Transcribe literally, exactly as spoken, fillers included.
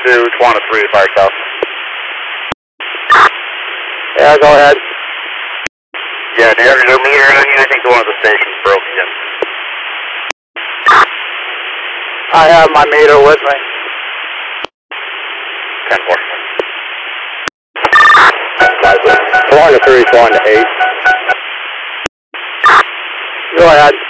to Tawana three to Fire South. Yeah, go ahead. Yeah, do you have your meter on you? I think one of the stations broke again. I have my meter with me. ten four. Tawana three, Tawana eight. Go ahead.